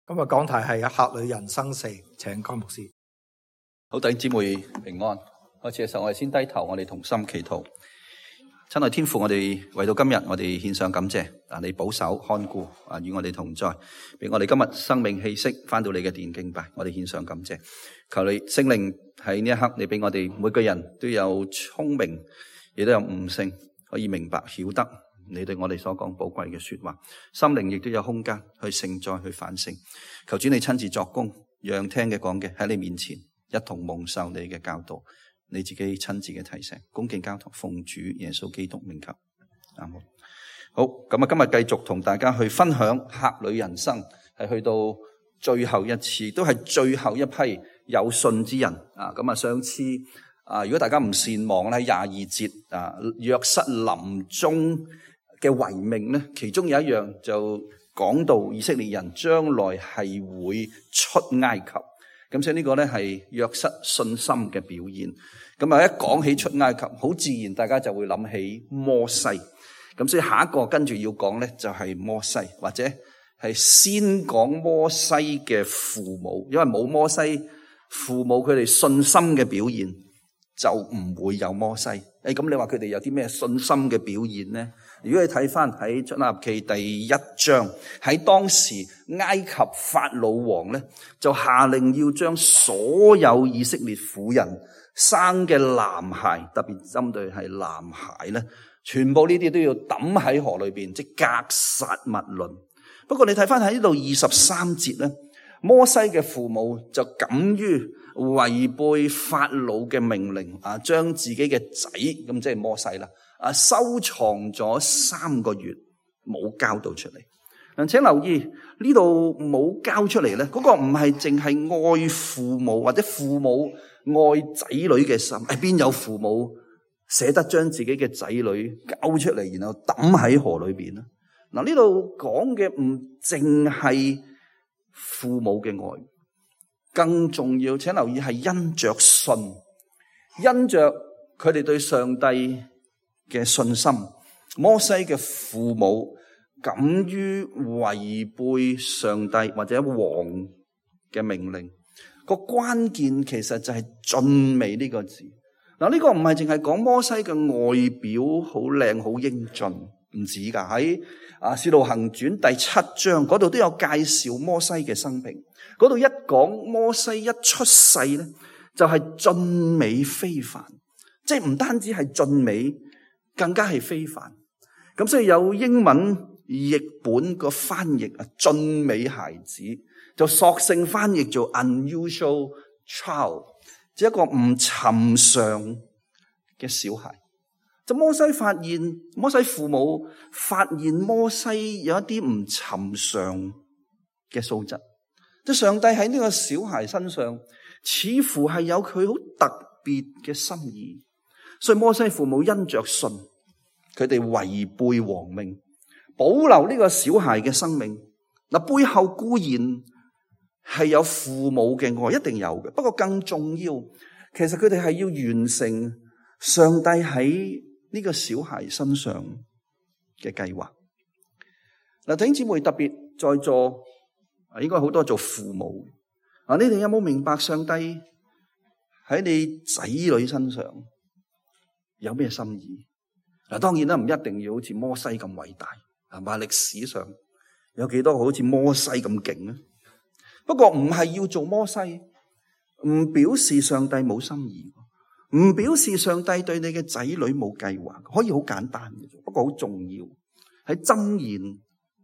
今日講題係客旅人生4，請江牧師。 好，弟兄姊妹平安。開始嘅時候，我哋先低頭，我哋同心祈禱。親愛天父，我哋為到今日，我哋獻上感謝。你保守看顧與我哋同在，俾我哋今日生命氣息翻到你嘅殿敬拜，我哋獻上感謝。求你聖靈喺呢一刻，你俾我哋每個人都有聰明，亦都有悟性，可以明白曉得你對我哋所講寶貴嘅說話，心靈亦都有空間去承載去反省。求主你親自作工，讓聽嘅講嘅喺你面前一同蒙受你嘅教導，你自己親自嘅提醒，恭敬交託，奉主耶穌基督名求，阿門。好，咁啊，今日繼續同大家去分享客旅人生，係去到最後一次，都係最後一批有信之人啊。咁啊，上次如果大家唔善忘咧，喺22節約瑟臨終嘅遺命咧，其中有一樣就講到以色列人將來係會出埃及，咁所以呢個咧係約瑟信心嘅表現。咁啊，一講起出埃及，好自然大家就會諗起摩西。咁所以下一個跟住要講咧就係摩西，或者係先講摩西嘅父母，因為冇摩西父母佢哋信心嘅表現，就唔會有摩西。咁你話佢哋有啲咩信心嘅表現呢？如果你睇翻喺出埃及記第1章，喺當時埃及法老王咧就下令要將所有以色列婦人生嘅男孩，特別針對係男孩咧，全部呢啲都要抌喺河裏邊，即格殺勿論。不過你睇翻喺呢度23節咧，摩西嘅父母就敢於違背法老嘅命令將自己嘅仔，咁即係摩西啦，收藏咗3個月，冇交到出嚟。請留意呢度冇交出嚟咧，嗰個唔係淨係愛父母或者父母愛仔女嘅心，邊有父母捨得將自己嘅仔女交出嚟，然後抌喺河裏邊咧？呢度講嘅唔淨係父母嘅愛，更重要，請留意係因着信，因着佢哋對上帝嘅信心。摩西嘅父母敢於違背上帝或者王嘅命令，個關鍵其實就係俊美呢個字。呢個唔係淨係講摩西嘅外表好靚好英俊，唔止噶。喺使徒行傳第7章嗰度都有介紹摩西嘅生平。嗰度一講摩西一出世咧，就係俊美非凡，即係唔單止係俊美，更加係非凡。咁所以有英文譯本個翻譯俊美孩子就索性翻譯做 unusual child， 即係一個唔尋常嘅小孩。就摩西父母發現摩西有一啲唔尋常嘅素質，即係上帝喺呢個小孩身上似乎係有佢好特別嘅心意，所以摩西父母因着信，佢哋違背王命，保留呢個小孩嘅生命。背後固然係有父母嘅愛，一定有嘅，不過更重要，其實佢哋係要完成上帝喺呢個小孩身上嘅計劃。弟兄姊妹，特別在座應該好多做父母，你哋有冇明白上帝喺你仔女身上有咩心意？當然啦，唔一定要好似摩西咁偉大，係嘛？歷史上有幾多好似摩西咁勁咧？不過唔係要做摩西，唔表示上帝冇心意，唔表示上帝對你嘅仔女冇計劃，可以好簡單嘅，不過好重要。喺箴言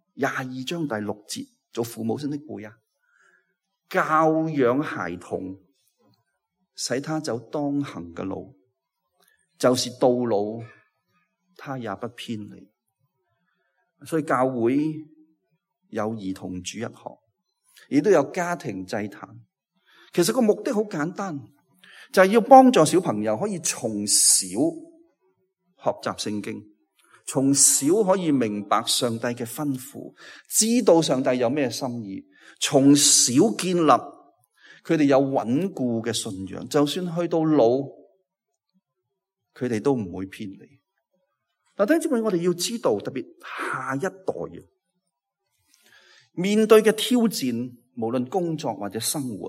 22章第6節，做父母先識背啊！教養孩童，使他走當行嘅路，就是到老，他也不偏離。所以教會有兒童主日學，亦都有家庭祭壇。其實個目的好簡單，就係要幫助小朋友可以從小學習聖經，從小可以明白上帝嘅吩咐，知道上帝有咩心意，從小建立佢哋有穩固嘅信仰，就算去到老，佢哋都唔會偏離。弟兄姊妹，我哋要知道，特別下一代面對嘅挑戰無論工作或者生活，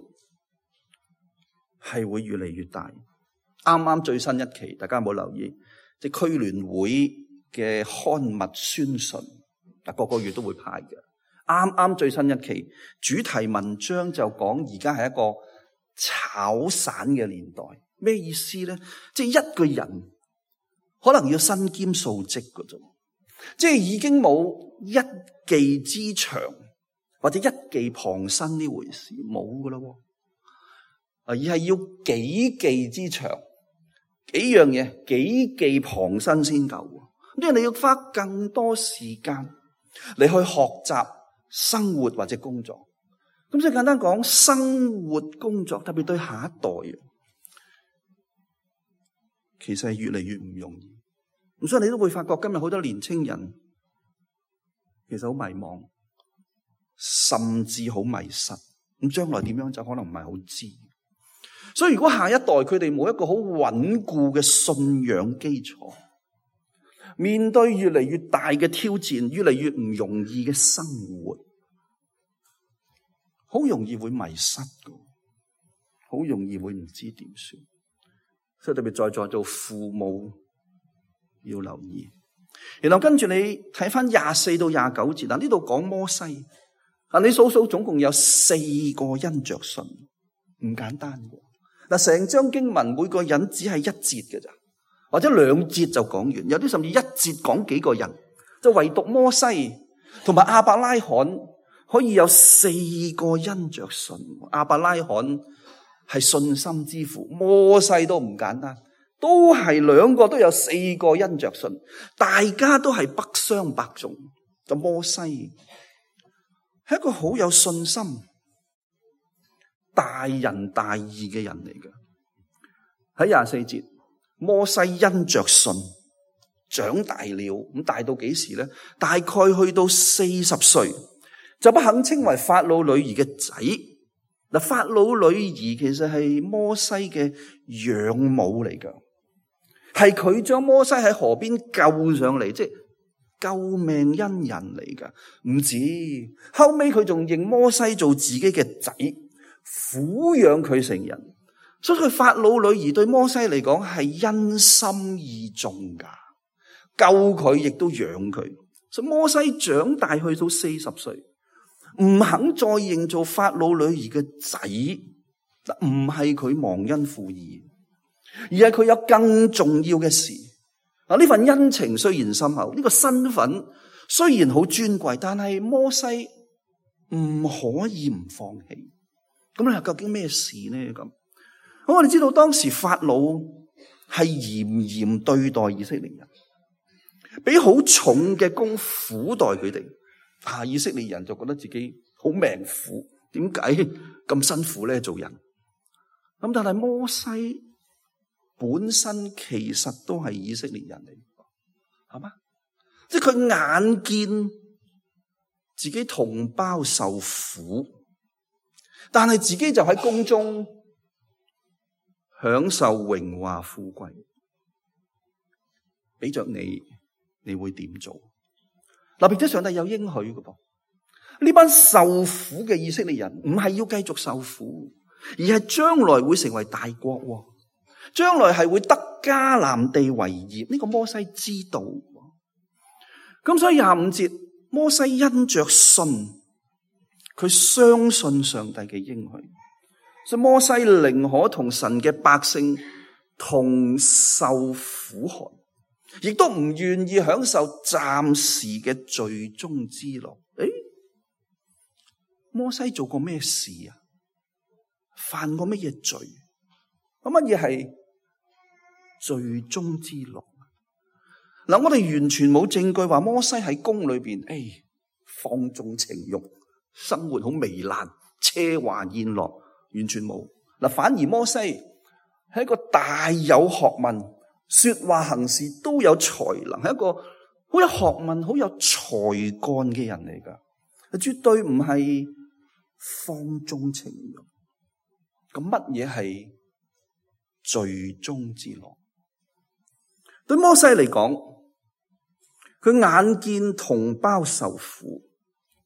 係會越嚟越大。啱啱最新一期，大家有冇留意？即係區聯會嘅刊物宣訊，個個月都會派嘅。啱啱最新一期主題文章就講而家係一個炒散嘅年代。咩意思咧？即係一個人可能要身兼數職嘅啫，即係已經冇一技之長或者一技傍身呢回事，冇噶咯。而係要幾技之長，幾樣嘢幾技傍身先夠。因為你要花更多時間嚟去學習生活或者工作。咁所以簡單講，生活工作特別對下一代，其實係越嚟越唔容易。咁所以你都會發覺今日好多年青人其實好迷茫，甚至好迷失。咁將來點樣就可能唔係好知。所以如果下一代佢哋冇一個好穩固嘅信仰基礎，面對越嚟越大嘅挑戰，越嚟越唔容易嘅生活，好容易會迷失嘅，好容易會唔知點算。所以特別在座做父母要留意。然後跟住你睇翻24到29節，嗱呢度講摩西，你數數總共有4個因着信，唔簡單嘅。嗱，成章經文每個人只係1節嘅咋，或者2節就講完，有啲甚至1節講幾個人，就唯獨摩西同埋亞伯拉罕可以有4個因着信。亞伯拉罕係信心之父，摩西都唔簡單，都係2個都有4個因着信，大家都係百雙百中。就摩西係一個好有信心、大仁大義嘅人嚟嘅。喺24節，摩西因着信長大了，咁大到幾時咧？大概去到40歲，就不肯稱為法老女兒嘅仔。嗱，法老女兒其實係摩西嘅養母嚟噶，係佢將摩西喺河邊救上嚟，即係救命恩人嚟噶。唔止，後尾佢仲認摩西做自己嘅仔，撫養佢成人，所以佢法老女兒對摩西嚟講係因心意重噶，救佢亦都養佢。所以摩西長大去到40歲，唔肯再認做法老女兒嘅仔，唔係佢忘恩負義，而係佢有更重要嘅事。呢份恩情雖然深厚，呢個身份雖然好尊貴，但係摩西唔可以唔放棄。咁你話究竟咩事呢？咁我哋知道當時法老係嚴嚴對待以色列人，俾好重嘅功苦待佢哋。以色列人就覺得自己好命苦，點解咁辛苦咧做人？咁但係摩西本身其實都係以色列人嚟，係嘛？即係佢眼見自己同胞受苦，但係自己就喺宮中享受榮華富貴。俾着你會點做？並且上帝有應許嘅噃，呢班受苦嘅以色列人唔係要繼續受苦，而係將來會成為大國，將來係會得迦南地為業。呢個摩西知道。咁所以25節，摩西因着信，佢相信上帝嘅應許，所以摩西寧可同神嘅百姓同受苦寒，亦都唔願意享受暫時嘅罪中之樂。摩西做過咩事啊？犯過乜嘢罪？乜嘢係罪中之樂？我哋完全冇證據話摩西喺宮裏邊，放縱情慾，生活好糜爛，奢華宴樂，完全冇。反而摩西係一個大有學問，說話行事都有才能，係一個好有學問、好有才幹嘅人嚟噶，絕對唔係放縱情慾。咁乜嘢係罪中之樂？對摩西嚟講，佢眼見同胞受苦，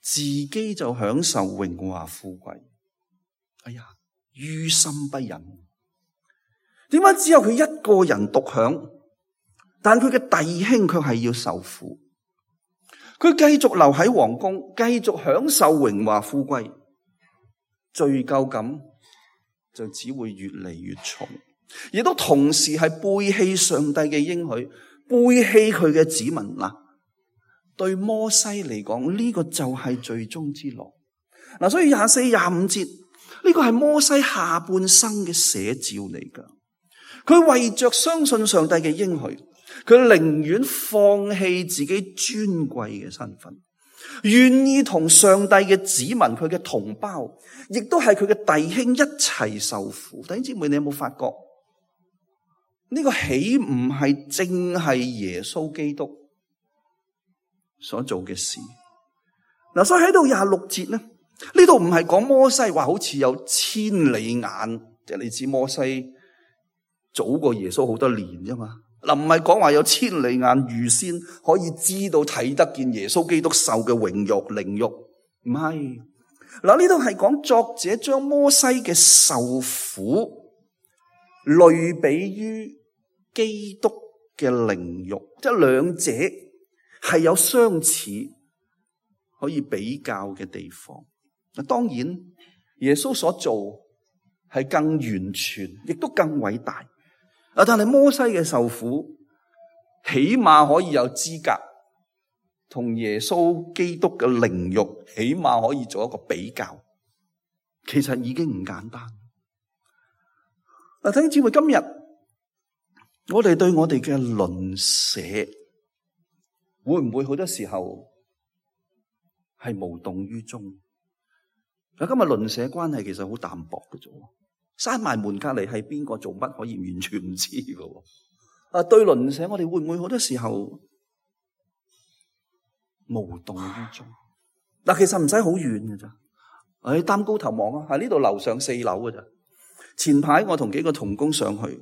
自己就享受榮華富貴。哎呀，於心不忍。點解只有佢一個人獨享，但佢嘅弟兄卻係要受苦？佢繼續留喺皇宮，繼續享受榮華富貴，罪疚感就只會越嚟越重，亦都同時係背棄上帝嘅應許，背棄佢嘅子民嗱。對摩西嚟講，呢個就係最終之樂嗱。所以24、25節呢個係摩西下半生嘅寫照嚟噶。佢為着相信上帝嘅應許，佢寧願放棄自己尊貴嘅身份，願意同上帝嘅子民，佢嘅同胞，亦都係佢嘅弟兄一齊受苦。弟兄姊妹，你有冇發覺呢個豈唔係正係耶穌基督所做嘅事嗱？所以喺度26節咧，呢度唔係講摩西話好似有千里眼，即係你知摩西早過耶穌好多年啫嘛。嗱，唔係講話有千里眼預先可以知道睇得見耶穌基督受嘅榮辱凌辱，唔係。嗱，呢度係講作者將摩西嘅受苦類比於基督嘅凌辱，即係兩者係有相似可以比較嘅地方。嗱，當然耶穌所做係更完全，亦都更偉大。但係摩西嘅受苦，起碼可以有資格同耶穌基督嘅凌辱，起碼可以做一個比較。其實已經唔簡單。弟兄姊妹，今日我哋對我哋嘅鄰舍，會唔會好多時候係無動於衷？今日鄰舍關係其實好淡薄嘅啫。閂埋門隔籬係邊個做乜可以完全唔知嘅。對鄰舍我哋會唔會好多時候無動於衷？嗱，其實唔使好遠嘅咋，擔高頭望啊，喺呢度樓上4樓嘅咋。前排我同幾個同工上去，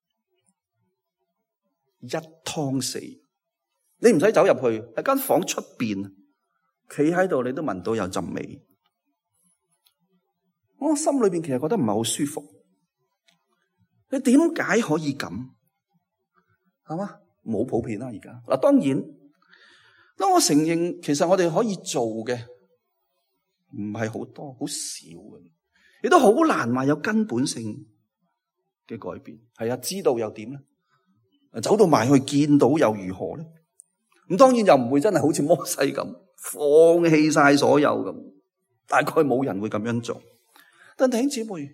一湯死，你唔使走入去，喺間房出邊，企喺度你都聞到有陣味。我心裏邊其實覺得唔係好舒服。你點解可以咁？係嘛？冇普遍啦，而家嗱，當然，當我承認，其實我哋可以做嘅唔係好多，好少嘅，亦都好難話有根本性嘅改變。係啊，知道又點咧？走到埋去見到又如何咧？咁當然又唔會真係好似摩西咁放棄晒所有咁，大概冇人會咁樣做。但弟兄姊妹，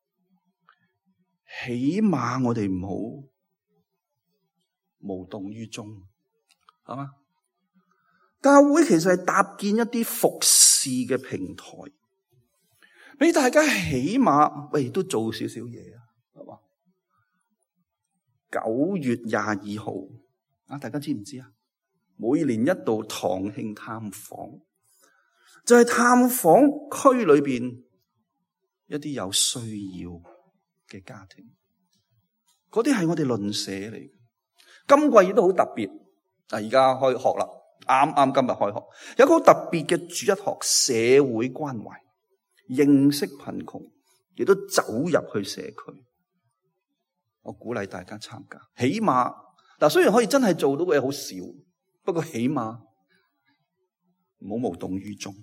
起碼我哋唔好無動於衷，係嘛？教會其實係搭建一啲服侍嘅平台，俾大家起碼都做少少嘢啊，係嘛？9月22號啊，大家知唔知啊？每年一度堂慶探訪，就係探訪區裏邊一啲有需要嘅家庭，嗰啲係我哋鄰舍嚟。今季亦都好特別，而家開學啦，啱今日開學，有一個好特別嘅主日學，社會關懷，認識貧窮，亦都走入去社區。我鼓勵大家參加，起碼嗱，雖然可以真係做到嘅嘢好少，不過起碼唔好無動於衷。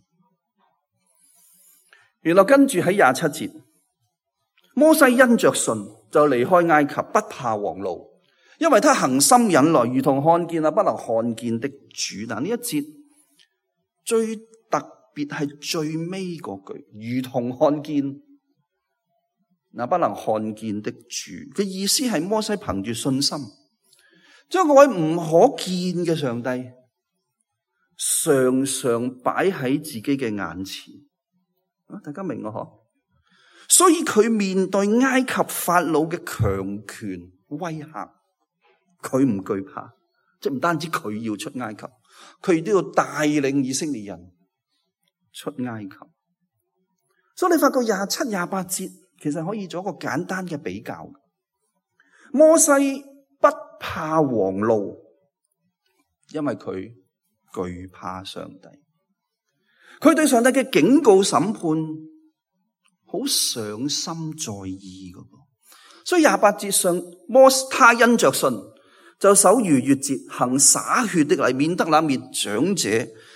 原來跟住喺27節，摩西因着信就離開埃及，不怕王怒，因為他恒心忍耐，如同看見不能看見的主。嗱，呢一節最特別係最尾嗰句，如同看見不能看見的主嘅意思係摩西憑住信心，將嗰位唔可見嘅上帝常常擺喺自己嘅眼前。大家明我嗬？所以佢面對埃及法老嘅強權威嚇，佢唔懼怕，即係唔單止佢要出埃及，佢亦都要帶領以色列人出埃及。所以你發覺27、28節其實可以做一個簡單嘅比較。摩西不怕王怒，因為佢懼怕上帝。 佢對上帝嘅警告審判好上心在意㗎。所以28節上，他因着信就守逾越節，行灑血的禮，免得那滅長者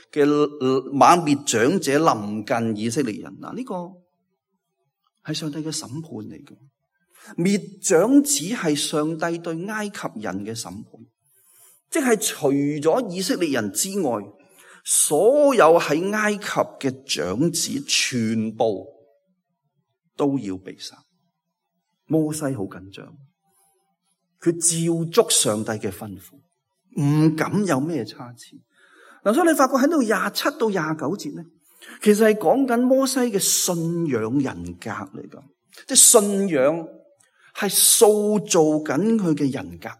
臨近以色列人。嗱，呢個係上帝嘅審判嚟嘅。滅長子係上帝對埃及人嘅審判，即係除咗以色列人之外，所有喺埃及嘅長子全部都要被殺。摩西好緊張，佢照足上帝嘅吩咐，唔敢有咩差池。嗱，所以你發覺喺度27到29節咧，其實係講緊摩西嘅信仰人格嚟噶，即係信仰係塑造緊佢嘅人格。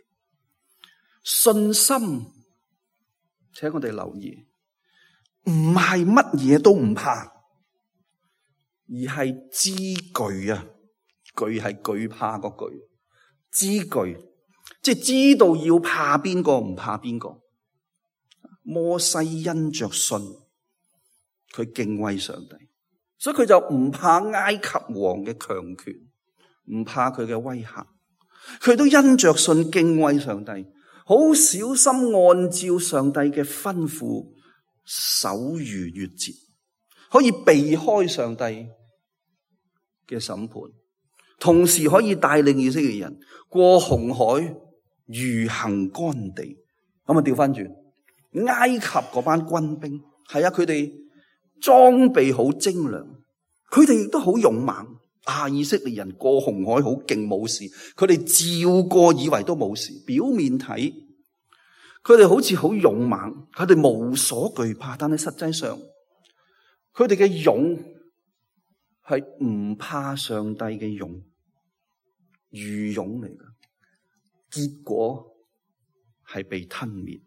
信心，請我哋留意，唔係乜嘢都唔怕，而係知懼啊！懼係懼怕個懼，知懼即係知道要怕邊個唔怕邊個。摩西因着信，佢敬畏上帝，所以佢就唔怕埃及王嘅強權，唔怕佢嘅威嚇，佢都因着信敬畏上帝，好小心按照上帝嘅吩咐守逾越節，可以避開上帝嘅審判，同時可以帶領以色列人過紅海，如行乾地。咁啊，調翻轉，埃及嗰班軍兵係啊，佢哋裝備好精良，佢哋亦都好勇猛。以色列人過紅海好勁，冇事，佢哋照過以為都冇事。表面睇，佢哋好似好勇猛，佢哋無所懼怕，但係實際上，佢哋嘅勇係唔怕上帝嘅勇，愚勇嚟㗎，結果係被吞滅。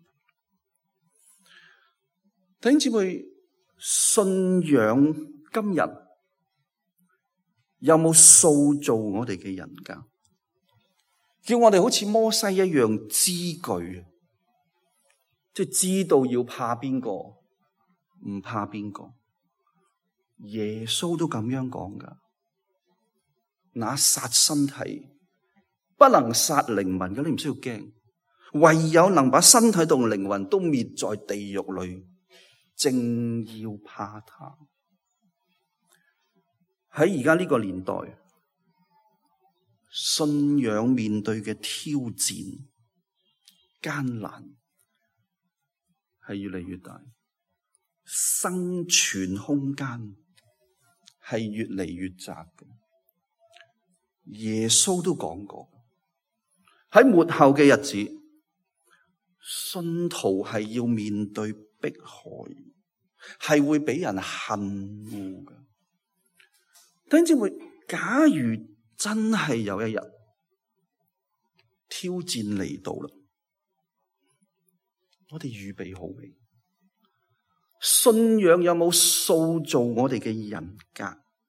弟兄姊妹，信仰今日有冇塑造我哋嘅人格？叫我哋好似摩西一樣知懼，即係知道要怕邊個，唔怕邊個。耶穌都咁樣講㗎，那殺身體不能殺靈魂嘅，你唔需要驚，唯有能把身體同靈魂都滅在地獄裏，正要怕他。喺而家呢個年代，信仰面對嘅挑戰艱難係越嚟越大，生存空間係越嚟越窄嘅。耶穌都講過，喺末後嘅日子，信徒係要面對迫害，係會俾人恨惡嘅。弟兄姊妹，假如真係有一日挑戰嚟到啦，我哋預備好未？信仰有冇塑造我哋嘅人格？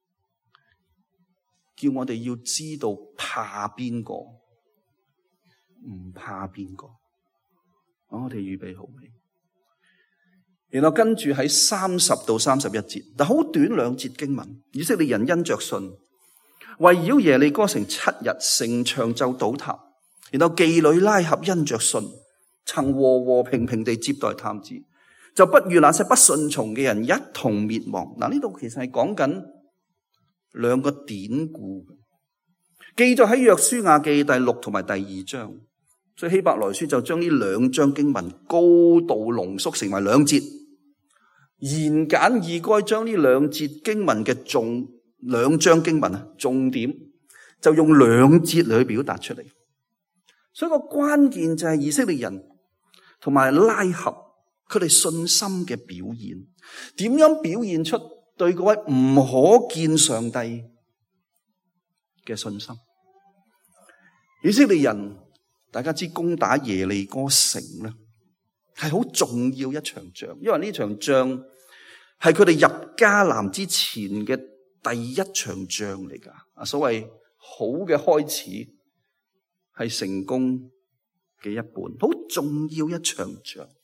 叫我哋要知道怕邊個，唔怕邊個？我哋預備好未？然後跟住喺30到31節，但好短兩節經文，以色列人因着信，圍繞耶利哥城7日，城牆就倒塌。然後妓女拉合因着信，曾和和平平地接待探子，就不與那些不順從嘅人一同滅亡。嗱，呢度其實係講緊兩個典故，記載喺約書亞記第6同埋第2章，所以希伯來書就將呢兩章經文高度濃縮成為兩節。言簡意賅，將呢兩節經文嘅兩章經文重點就用兩節嚟去表達出嚟。所以個關鍵就係以色列人同埋拉合佢哋信心嘅表現，點樣表現出對嗰位唔可見上帝嘅信心？以色列人大家知攻打耶利哥城咧，係好重要一場仗，因為呢場仗係佢哋入迦南之前嘅第一場仗嚟噶。所謂好嘅開始係成功嘅一半，好重要一場仗。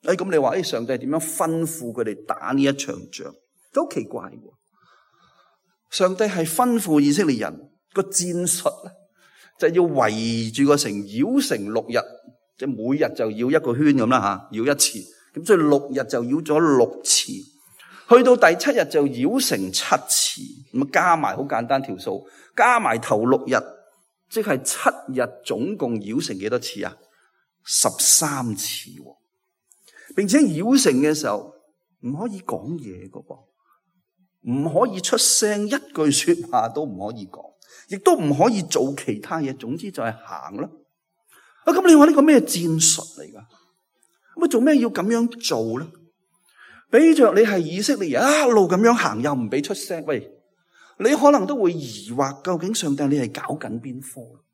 咁你話上帝點樣吩咐佢哋打呢一場仗？都好奇怪喎。上帝係吩咐以色列人個戰術咧，就係要圍住個城繞城6日，即係每日就繞一個圈咁啦嚇，繞一次。咁所以6日就繞咗6次，去到第7日就繞城7次。咁加埋好簡單條數，加埋頭6日，即係7日總共繞城幾多次啊？13次。並且繞城嘅時候唔可以講嘢㗎噃，唔可以出聲，一句說話都唔可以講，亦都唔可以做其他嘢。總之就係行啦。咁你話呢個咩戰術嚟㗎？咁做咩要咁樣做咧？比着你係以色列人一路咁樣行，又唔俾出聲，喂，你可能都會疑惑，究竟上帝你係搞緊邊科？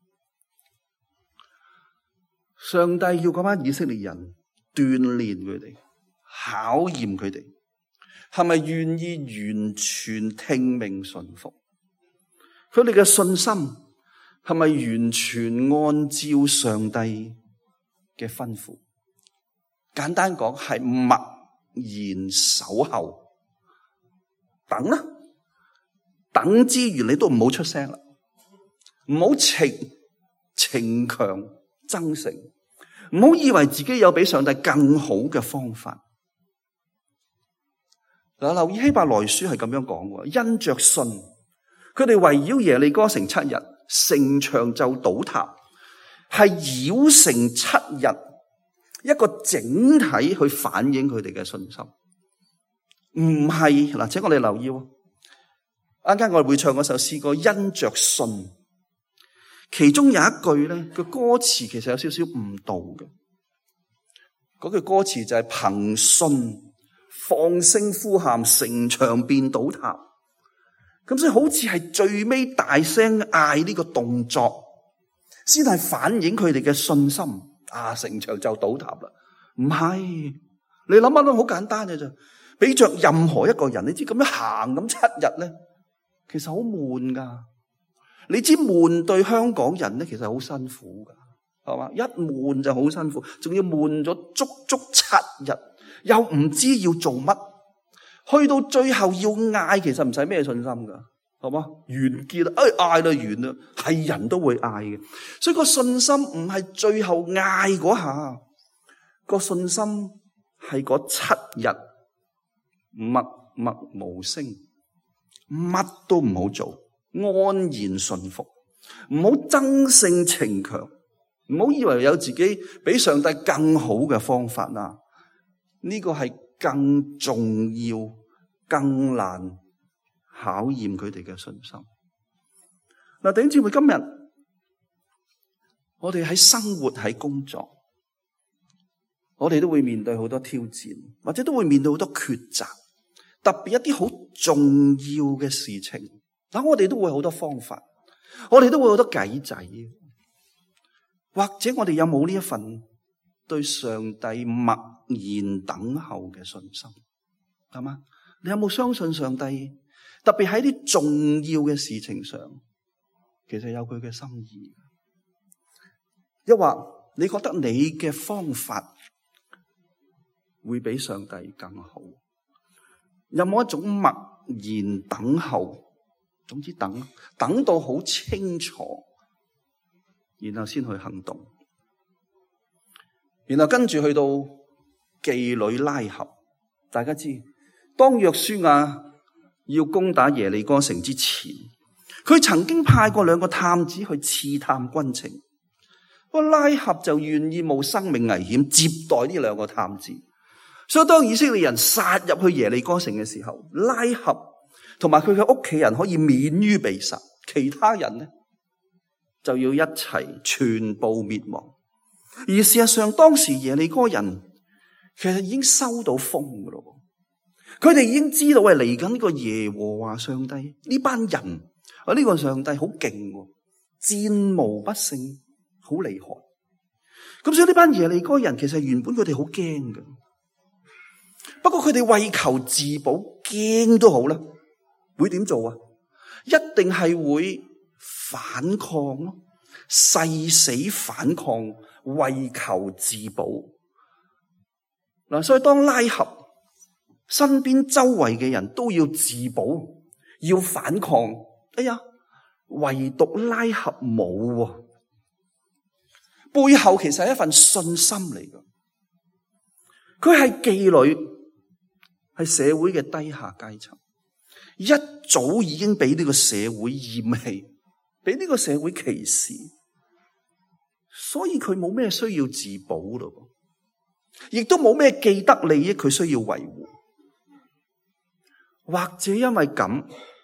上帝要嗰班以色列人鍛煉佢哋，考驗佢哋，係咪願意完全聽命順服？佢哋嘅信心係咪完全按照上帝嘅吩咐？簡單講，係默然守候，等啦，等之餘你都唔好出聲啦，唔好逞強爭勝，唔好以為自己有比上帝更好嘅方法。嗱，留意希伯來書係咁樣講嘅，因着信，佢哋圍繞耶利哥城7日，城牆就倒塌，係繞城7日，一個整體去反映佢哋嘅信心，唔係嗱，請我哋留意，啱啱我哋會唱嗰首詩歌，因着信，其中有一句咧，個歌詞其實有少少誤導嘅，嗰句歌詞就係憑信放聲呼喊，城牆便倒塌。咁所以好似係最尾大聲嗌呢個動作，先係反映佢哋嘅信心。城牆就倒塌啦。唔係，你諗下都好簡單嘅啫。俾着任何一個人，你知咁樣行咁7日咧，其實好悶噶。你知悶對香港人咧，其實好辛苦噶，係嘛？一悶就好辛苦，仲要悶咗足足7日，又唔知要做乜，去到最後要嗌，其實唔使咩信心噶，係嘛？完結啦，嗌啦完啦，係人都會嗌嘅。所以個信心唔係最後嗌嗰下，個信心係嗰7日默默無聲，乜都唔好做，安然順服，唔好爭勝逞強，唔好以為有自己比上帝更好嘅方法啦。呢個係更重要、更難考驗佢哋嘅信心。嗱，弟兄姊妹，今日我哋喺生活喺工作，我哋都會面對好多挑戰，或者都會面對好多抉擇，特別一啲好重要嘅事情。嗱，我哋都會好多方法，我哋都會好多計仔，或者我哋有冇呢一份對上帝默然等候嘅信心，係嘛？你有冇相信上帝？特別喺啲重要嘅事情上，其實有佢嘅心意。抑或你覺得你嘅方法會比上帝更好？有冇一種默然等候？總之等到好清楚，然後先去行動。然後跟住去到妓女拉合，大家知當約書亞要攻打耶利哥城之前，佢曾經派過2個探子去刺探軍情，個拉合就願意冒生命危險接待呢2個探子。所以當以色列人殺入去耶利哥城嘅時候，拉合同埋佢嘅屋企人可以免於被殺，其他人呢就要一齊全部滅亡。而事實上，當時耶利哥人其實已經收到風噶咯，佢哋已經知道係嚟緊呢個耶和華上帝，呢班人呢個上帝好勁，戰無不勝，好厲害。咁所以呢班耶利哥人其實原本佢哋好驚嘅，不過佢哋為求自保，驚都好啦。會點做啊？一定係會反抗咯，誓死反抗，為求自保。 嗱，所以當拉合身邊周圍嘅人都要自保，要反抗，哎呀，唯獨拉合冇喎。背後其實係一份信心嚟㗎。佢係妓女，係社會嘅低下階層，一早已經俾呢個社會厭棄，俾呢個社會歧視，所以佢冇咩需要自保咯，亦都冇咩既得利益佢需要維護。或者因為咁，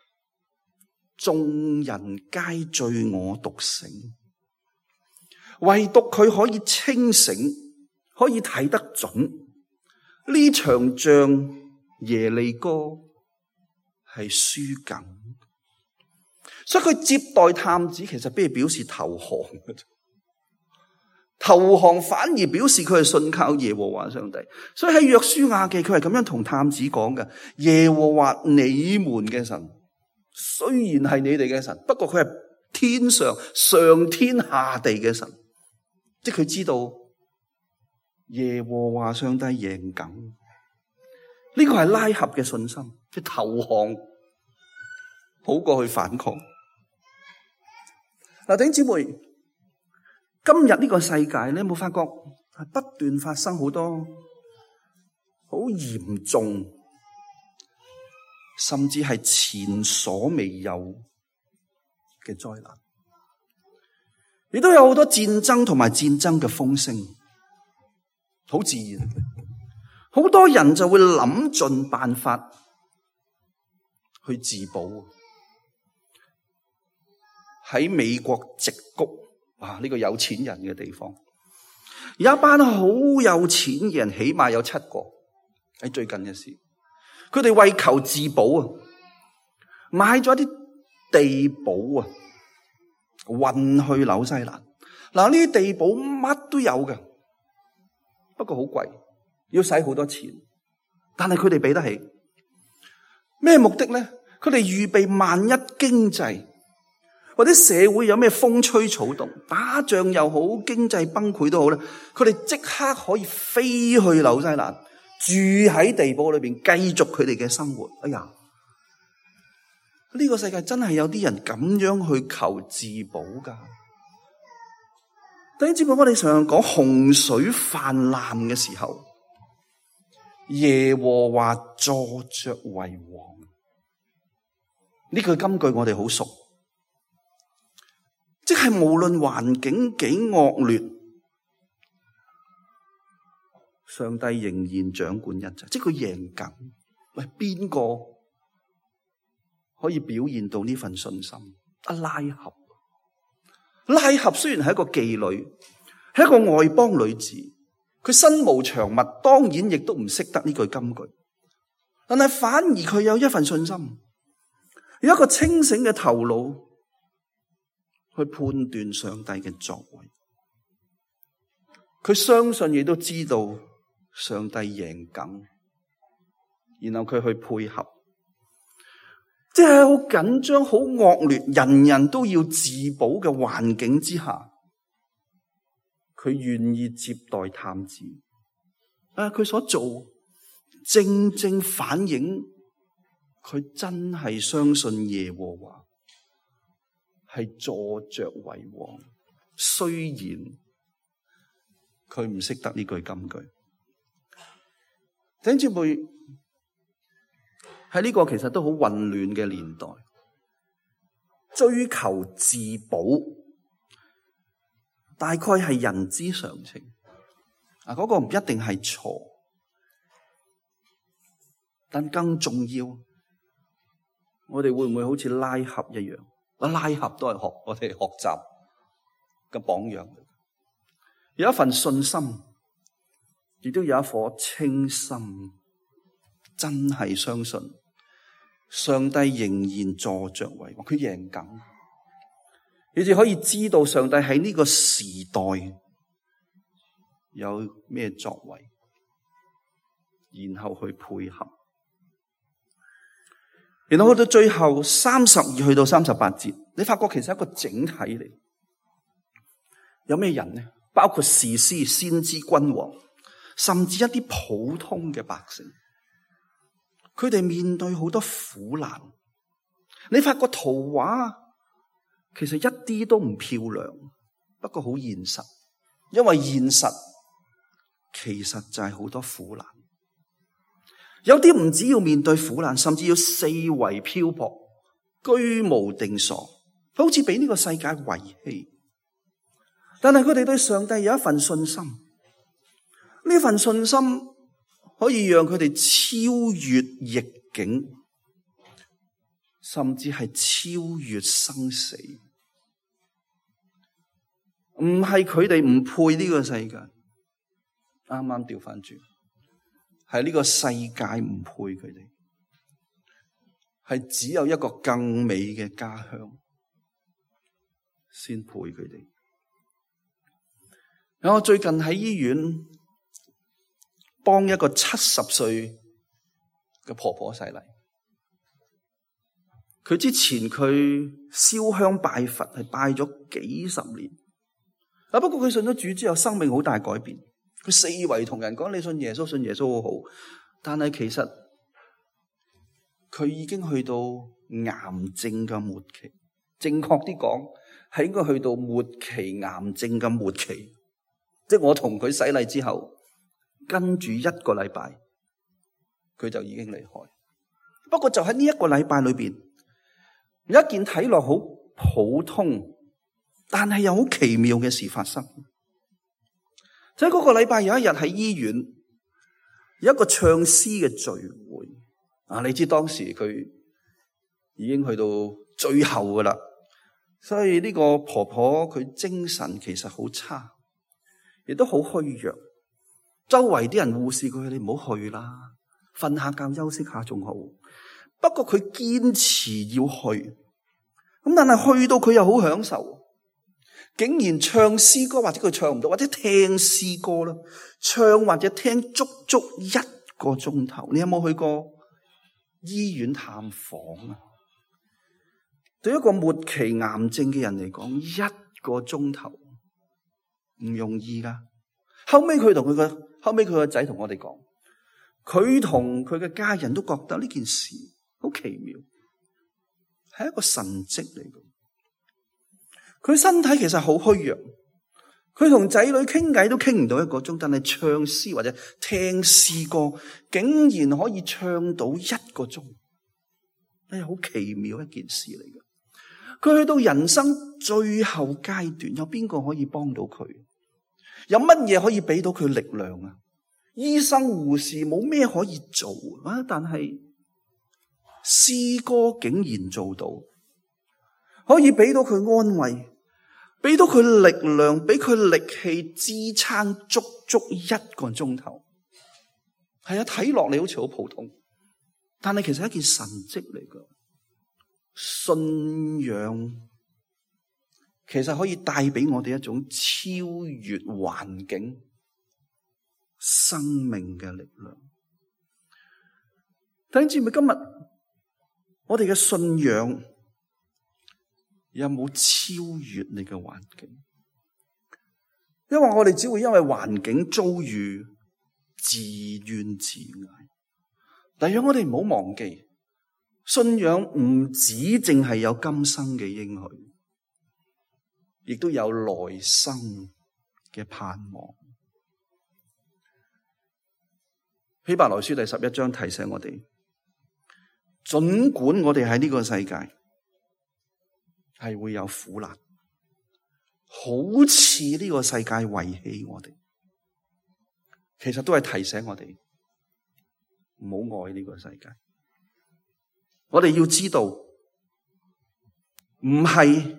眾人皆醉我獨醒，唯獨佢可以清醒，可以睇得準呢場仗。耶利哥係輸緊，所以佢接待探子，其實不如表示投降嘅啫。投降反而表示佢係信靠耶和華上帝。所以喺約書亞記，佢係咁樣同探子講嘅：耶和華你們嘅神，雖然係你哋嘅神，不過佢係天上上天下地嘅神，即係佢知道耶和華上帝贏緊。呢個係拉合嘅信心，即係投降好過去反抗。嗱，弟兄姊妹，今日呢個世界，你有冇發覺係不斷發生好多好嚴重，甚至係前所未有嘅災難？亦都有好多戰爭同埋戰爭嘅風聲，好自然。好多人就會諗盡辦法去自保。喺美國矽谷，哇！呢個有錢人嘅地方，有一班好有錢嘅人，起碼有7個喺最近嘅事。佢哋為求自保啊，買咗啲地堡啊，運去紐西蘭。嗱，呢啲地堡乜都有嘅，不過好貴。要使好多錢，但係佢哋俾得起。咩目的咧？佢哋預備萬一經濟或者社會有咩風吹草動，打仗又好，經濟崩潰都好咧，佢哋即刻可以飛去紐西蘭，住喺地堡裏邊，繼續佢哋嘅生活。哎呀，呢個世界真係有啲人咁樣去求自保噶。第一節目我哋常常講洪水泛濫嘅時候，耶和華坐着為王，呢句金句我哋好熟，即係無論環境幾惡劣，上帝仍然掌管一切，即係佢贏緊。喂，邊個可以表現到呢份信心？拉合，拉合雖然係一個妓女，係一個外邦女子。佢身無長物，當然亦都唔識得呢句金句，但係反而佢有一份信心，有一個清醒嘅頭腦去判斷上帝嘅作為。佢相信亦都知道上帝贏緊，然後佢去配合，即係好緊張、好惡劣、人人都要自保嘅環境之下，佢願意接待探子，佢所做正正反映佢真係相信耶和華係坐着為王。雖然佢唔識得呢句金句，弟兄姊妹，喺呢個其實都好混亂嘅年代，追求自保大概係人之常情，嗰個唔一定係錯，但更重要，我哋會唔會好似拉合一樣？拉合都係我哋學習嘅榜樣，有一份信心，亦都有一顆清心，真係相信上帝仍然坐着為王，佢贏緊。你哋可以知道上帝喺呢個時代有咩作為，然後去配合，然後去到最後32去到38節，你發覺其實係一個整體嚟。有咩人呢？包括士師、先知、君王， 甚至一啲普通嘅百姓，佢哋面對好多苦難。你發覺圖畫其實一啲都唔漂亮，不過好現實，因為現實其實就係好多苦難。有啲唔只要面對苦難，甚至要四圍漂泊，居無定所，好似俾呢個世界遺棄。但係佢哋對上帝有一份信心，呢份信心可以讓佢哋超越逆境，甚至係超越生死。唔係佢哋唔配呢個世界，啱啱調翻轉，係呢個世界唔配佢哋，係只有一個更美嘅家鄉先配佢哋。我最近喺醫院幫一個70歲嘅婆婆洗禮，佢之前佢燒香拜佛係拜咗幾十年，不過佢信咗主之後，生命好大改變。佢四圍同人講：你信耶穌，信耶穌好好。但係其實佢已經去到癌症嘅末期，正確啲講係應該去到末期癌症嘅末期。即係我同佢洗禮之後，跟住1個禮拜，佢就已經離開。不過就喺呢1個禮拜裏邊，有一件睇落好普通，但係又好奇妙嘅事發生。就喺嗰個禮拜有一日喺醫院，有一個唱詩嘅聚會。你知當時佢已經去到最後噶啦，所以呢個婆婆佢精神其實好差。亦都好虛弱，周圍啲人護士佢：你唔好去啦，瞓下覺休息下仲好。不過佢堅持要去，咁但係去到佢又好享受，竟然唱詩歌或者佢唱唔到，或者聽詩歌啦，唱或者聽足足1個鐘頭。你有冇去過醫院探訪啊？對一個末期癌症嘅人嚟講，1個鐘頭。唔容易噶。後尾佢個仔同我哋講，佢同佢嘅家人都覺得呢件事好奇妙，係一個神蹟嚟嘅。佢身體其實好虛弱，佢同仔女傾偈都傾唔到1個鐘，但係唱詩或者聽詩歌，竟然可以唱到1個鐘，係好奇妙一件事嚟嘅。佢去到人生最後階段，有邊個可以幫到佢？有乜嘢可以俾到佢力量啊？醫生護士冇咩可以做啊，但係詩歌竟然做到，可以俾到佢安慰，俾到佢力量，俾佢力氣支撐足足1個鐘頭。係啊，睇落你好似好普通，但係其實係一件神蹟嚟㗎。信仰其實可以帶俾我哋一種超越環境生命嘅力量。弟兄姊妹，今日我哋嘅信仰有冇超越你嘅環境？因為我哋只會因為環境遭遇自怨自艾。但係讓我哋唔好忘記，信仰唔止淨係有今生嘅應許，亦都有來生嘅盼望。希伯來書第11章提醒我哋，儘管我哋喺呢個世界係會有苦難，好似呢個世界遺棄我哋，其實都係提醒我哋唔好愛呢個世界。我哋要知道，唔係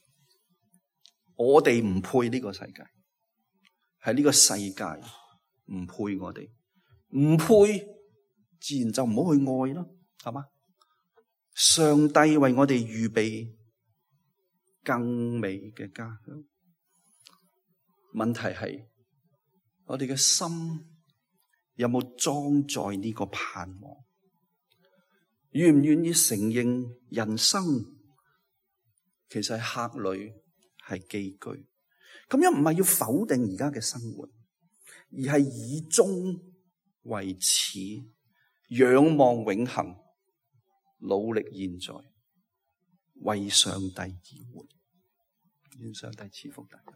我哋唔配呢個世界，係呢個世界唔配我哋，唔配自然就唔好去愛咯，係嘛？上帝為我哋預備更美嘅家鄉，問題係我哋嘅心有冇裝載呢個盼望？願唔願意承認人生其實係客旅，係寄居？咁樣唔係要否定而家嘅生活， 而係以終為始，仰望永恆，努力現在，為上帝而活。願上帝賜福大家。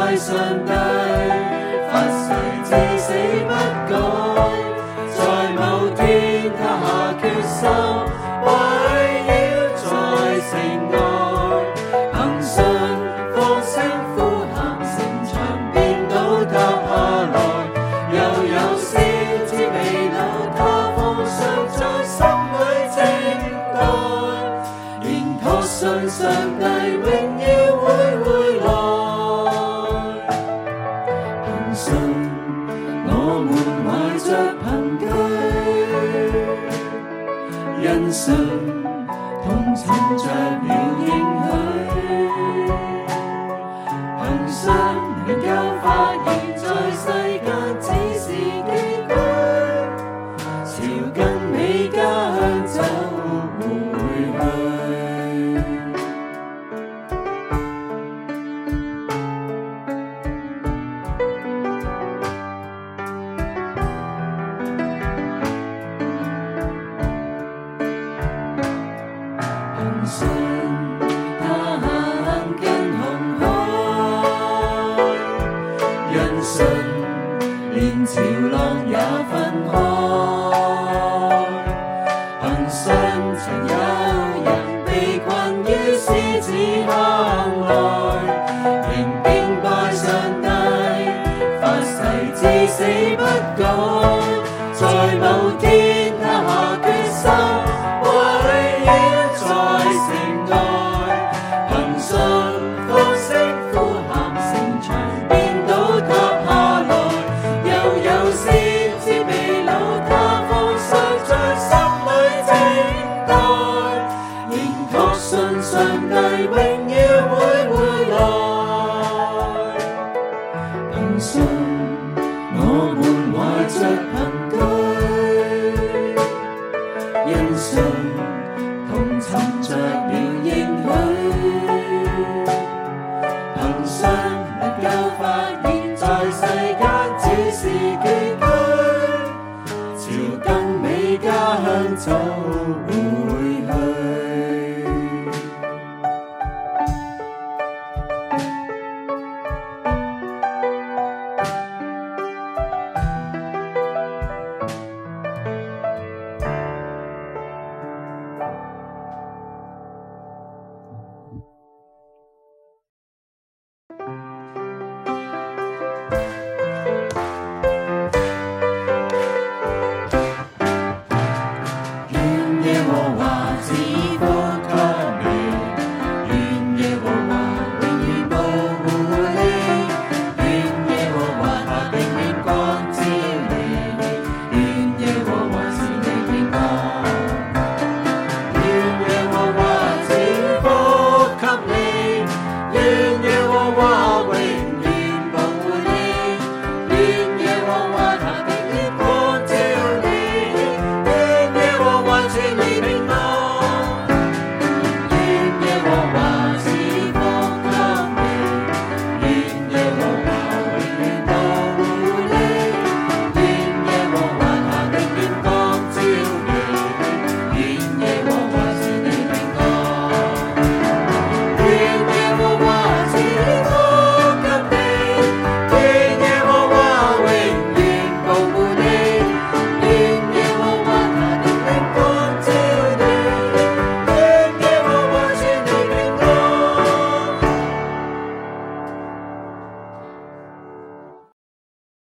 上帝發誓至死不改，在某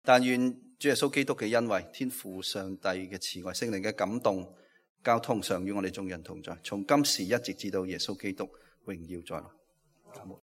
但願主耶穌基督嘅恩惠、天父上帝嘅慈愛、聖靈嘅感動、交通常與我哋眾人同在，從今時一直至到耶穌基督榮耀在來。